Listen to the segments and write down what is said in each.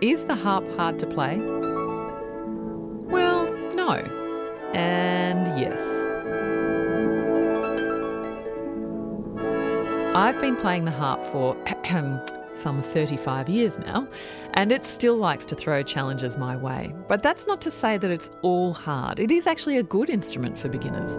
Is the harp hard to play? Well, no. And yes. I've been playing the harp for some 35 years now, and it still likes to throw challenges my way. But that's not to say that it's all hard. It is actually a good instrument for beginners.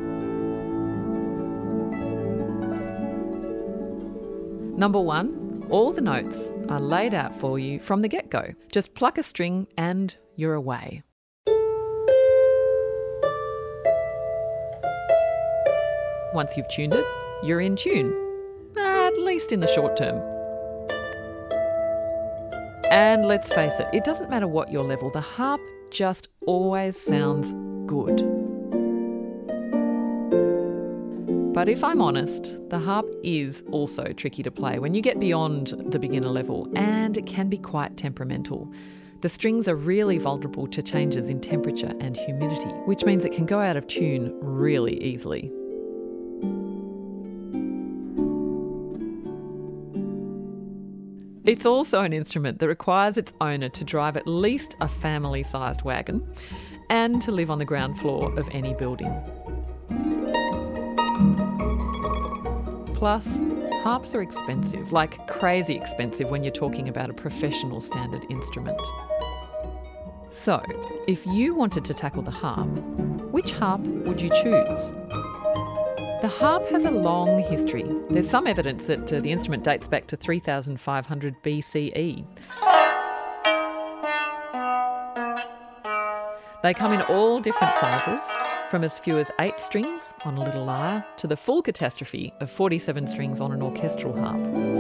Number 1, all the notes are laid out for you from the get-go. Just pluck a string and you're away. Once you've tuned it, you're in tune, at least in the short term. And let's face it, it doesn't matter what your level, the harp just always sounds good. But if I'm honest, the harp is also tricky to play when you get beyond the beginner level, and it can be quite temperamental. The strings are really vulnerable to changes in temperature and humidity, which means it can go out of tune really easily. It's also an instrument that requires its owner to drive at least a family-sized wagon and to live on the ground floor of any building. Plus, harps are expensive, like crazy expensive when you're talking about a professional standard instrument. So, if you wanted to tackle the harp, which harp would you choose? The harp has a long history. There's some evidence that the instrument dates back to 3500 BCE. They come in all different sizes, from as few as 8 strings on a little lyre to the full catastrophe of 47 strings on an orchestral harp.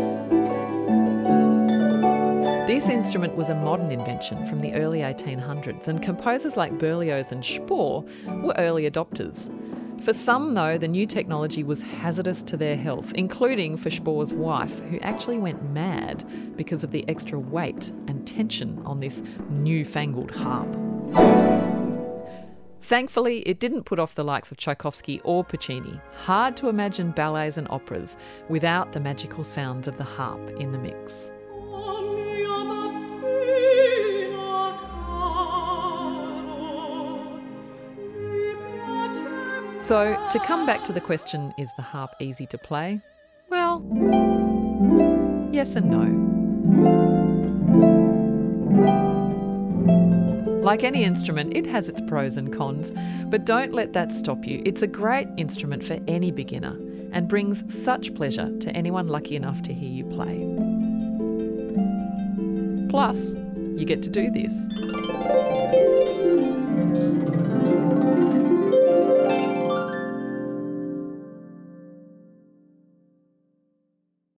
This instrument was a modern invention from the early 1800s, and composers like Berlioz and Spohr were early adopters. For some, though, the new technology was hazardous to their health, including for Spohr's wife, who actually went mad because of the extra weight and tension on this newfangled harp. Thankfully, it didn't put off the likes of Tchaikovsky or Puccini. Hard to imagine ballets and operas without the magical sounds of the harp in the mix. So, to come back to the question, is the harp easy to play? Well, yes and no. Like any instrument, it has its pros and cons, but don't let that stop you. It's a great instrument for any beginner and brings such pleasure to anyone lucky enough to hear you play. Plus, you get to do this.